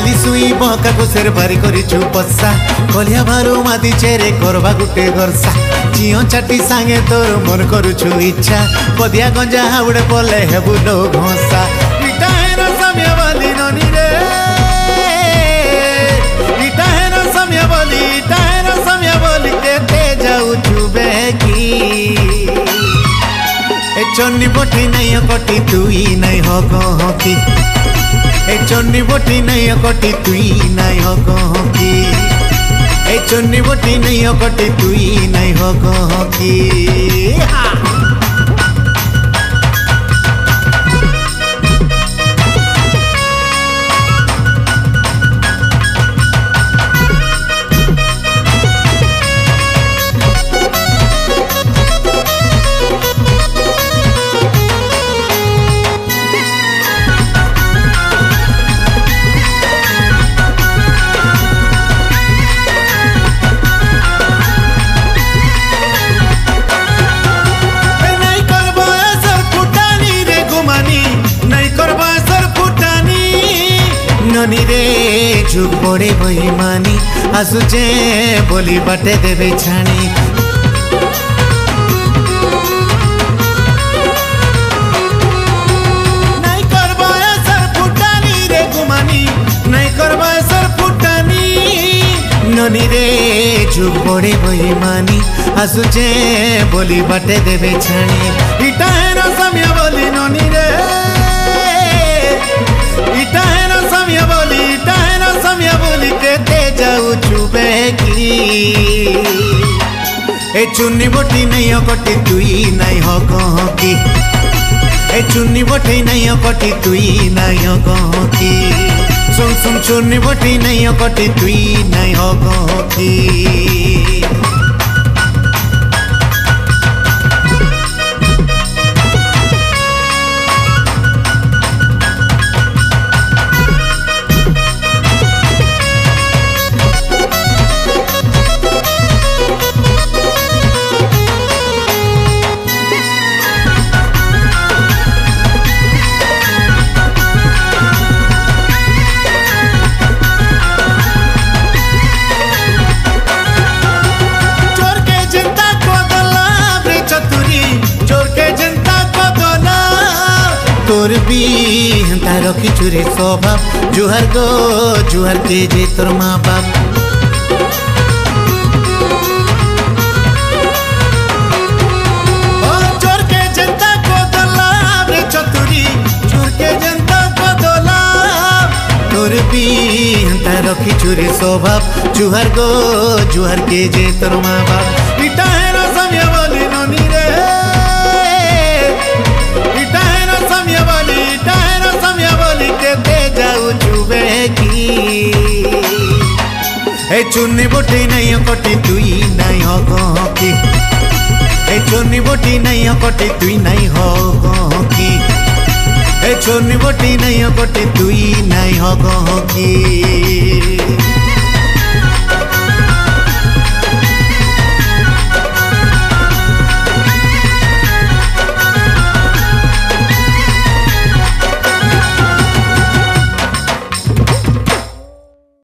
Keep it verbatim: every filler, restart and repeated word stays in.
खाली सुई बका को सेर बारी करी चुपसा कलिया भारू माती चेरे करवा गुटे गरसा जियो चाटी सांगे तोर मोर करुछु इच्छा पदिया गंजा हाउड़े पले हेबु लो घोसा इटा हेर समय बोली ननी रे इटा हेर समय बोली इटा हेर समय बोली केते जाऊ चुबे की ए चन्नी बोटी नहीं कटी तुई नहीं हो गहकी ए चन्नी बोटी नहीं कटी तुई नहीं हो गहकी ए चन्नी बोटी नहीं कटी तुई नहीं हो गहकी ननी रे झुक पड़े बहिमानी आसुचे बोली बाटे देवे छाणी नहीं करबा सर फुटानी रे गुमानी नहीं करबा सर फुटानी ननी रे झुक पड़े बहिमानी आसुचे बोली बाटे देवे छाणी इटा हेर समय बोली ननी रे इटा हेर समय बोली इटा हेर समय बोली केते जाऊ चुबे की ए चुन्नी बोटी नहीं कटी तुई नहीं हो गहकी ए चुन्नी बोटी नहीं कटी तुई नहीं हो गहकी सुन सुन चुन्नी बोटी नहीं कटी तुई नहीं हो गहकी तोर भी हंता रखी चुरे स्वभाव जुहर गो जुहर के जे तोर माँ बाप ओ चोर के जनता को दलाव रे चतुरी चोर के जनता को दलाव तोर भी हंता रखी चुरे स्वभाव जुहर गो जुहर के जे तोर माँ बाप इटा हेर समय बोली ननी रे इटा हेर समय बोली इटा हेर समय बोली केते जाऊ चुबे की ए चुन्नी बोटी नहीं कटी तुई नहीं हो गहकी ए चुन्नी बोटी नहीं कटी तुई नहीं हो गहकी ए चुन्नी बोटी नहीं कटी तुई नहीं हो गहकी।